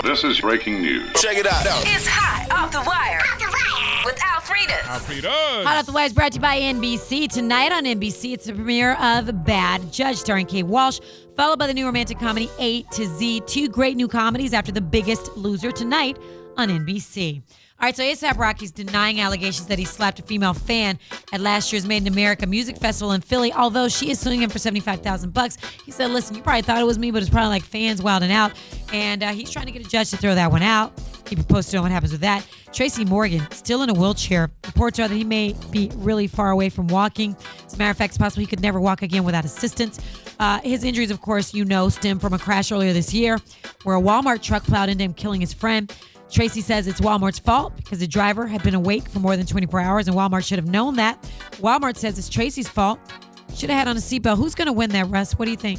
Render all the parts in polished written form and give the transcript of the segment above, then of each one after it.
This is breaking news. Check it out. It's Hot Off the Wire. With Alfredas. Hot Off the Wire is brought to you by NBC. Tonight on NBC, it's the premiere of Bad Judge, starring Kate Walsh, followed by the new romantic comedy A to Z. Two great new comedies after The Biggest Loser tonight on NBC. All right, so A$AP Rocky's denying allegations that he slapped a female fan at last year's Made in America Music Festival in Philly, although she is suing him for $75,000. He said, listen, you probably thought it was me, but it's probably like fans wilding out. And he's trying to get a judge to throw that one out. Keep you posted on what happens with that. Tracy Morgan, still in a wheelchair. Reports are that he may be really far away from walking. As a matter of fact, it's possible he could never walk again without assistance. His injuries, of course, stem from a crash earlier this year where a Walmart truck plowed into him, killing his friend. Tracy says it's Walmart's fault because the driver had been awake for more than 24 hours and Walmart should have known that. Walmart says it's Tracy's fault. Should have had on a seatbelt. Who's going to win that, Russ? What do you think?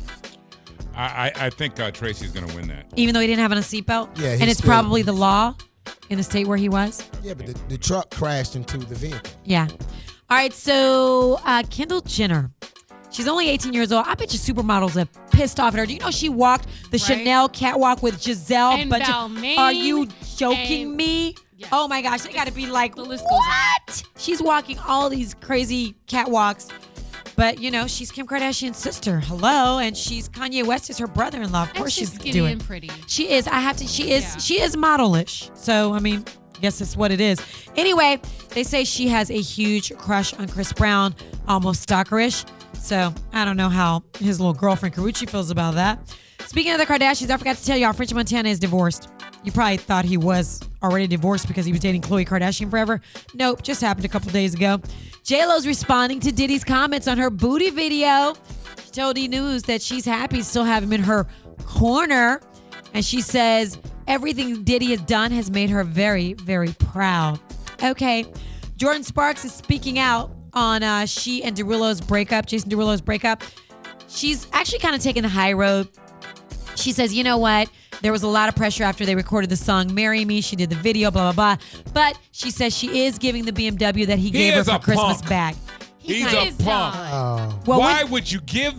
I think Tracy's going to win that. Even though he didn't have on a seatbelt? Yeah, and it's probably the law in the state where he was? Yeah, but the truck crashed into the vehicle. Yeah. All right, so Kendall Jenner. She's only 18 years old. I bet you supermodels are pissed off at her. Do you know she walked the Chanel catwalk with Giselle? And Balmain. Are you joking me? Yes. Oh my gosh, they got to be like, the list goes on. what? She's walking all these crazy catwalks. But, she's Kim Kardashian's sister. Hello. And she's Kanye West is her brother-in-law. Of course she's skinny doing. and pretty. She is. She is modelish. So, I guess that's what it is. Anyway, they say she has a huge crush on Chris Brown, almost stalkerish. So, I don't know how his little girlfriend Karrueche feels about that. Speaking of the Kardashians, I forgot to tell y'all, French Montana is divorced. You probably thought he was already divorced because he was dating Khloe Kardashian forever. Nope, just happened a couple days ago. J-Lo's responding to Diddy's comments on her booty video. She told E! News that she's happy to still have him in her corner. And she says everything Diddy has done has made her very, very proud. Okay, Jordan Sparks is speaking out on she and Derulo's breakup, Jason Derulo's breakup. She's actually kind of taking the high road. She says, you know what? There was a lot of pressure after they recorded the song Marry Me. She did the video, blah, blah, blah. But she says she is giving the BMW that he gave her for Christmas back. He's a punk. Oh. Well, Why would you give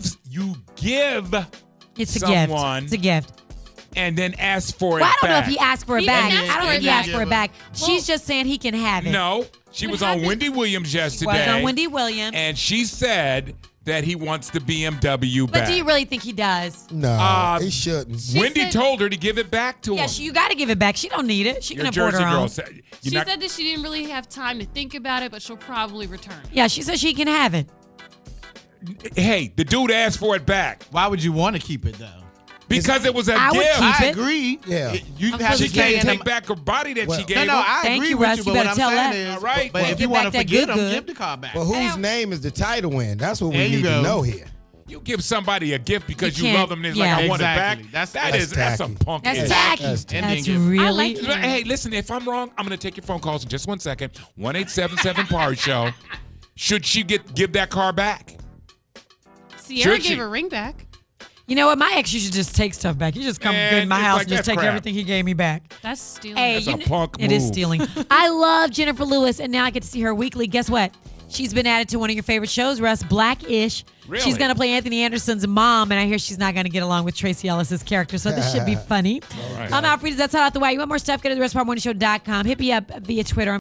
it's a someone gift. It's a gift. and then ask for it Well, I don't know back? if he asked for it He back. didn't ask I don't for think it he back. asked for it back. She's just saying he can have it. No, she was on Wendy Williams yesterday. Was on Wendy Williams. And she said that he wants the BMW back. But do you really think he does? No, he shouldn't. Wendy told her to give it back to him. Yeah, you got to give it back. She don't need it. She Your can afford Jersey her girl own. said, She said that she didn't really have time to think about it, but she'll probably return it. Yeah, she says she can have it. hey, the dude asked for it back. Why would you want to keep it, though? Because it was a I would gift. keep I it. agree. Yeah. You I'm have so She to scared. can't pay take back her body that she gave No, her. I Thank agree you, with Russ. you, You but what better I'm tell saying that. is, All right. but Well, if get you want back to that forget good, them, good. give the car back. But whose name is the title in? That's what we There you need go. to know here. You give somebody a gift because You you, can't- love them and it's yeah. like, I want Exactly. it back. That's That's tacky. some punk That's ass. tacky. That's That's, tacky. Ending gift. really. I like it. Hey, listen, if I'm wrong, I'm going to take your phone calls in just 1 second. 1-877-PARTY show. Should she give that car back? Sierra Should she? gave her ring back. You know what? My ex used to just take stuff back. You just come Man, good in my it's house like and just that's take crap. everything he gave me back. That's stealing. Hey, That's a you punk It is move. stealing. I love Jennifer Lewis, and now I get to see her weekly. Guess what? She's been added to one of your favorite shows, Russ, Black-ish. Really? She's going to play Anthony Anderson's mom, and I hear she's not going to get along with Tracy Ellis's character, so this should be funny. right. I'm Alfredas. That's Hot Out the Wire. You want more stuff? Go to the restpartmorningshow.com. Hit me up via Twitter.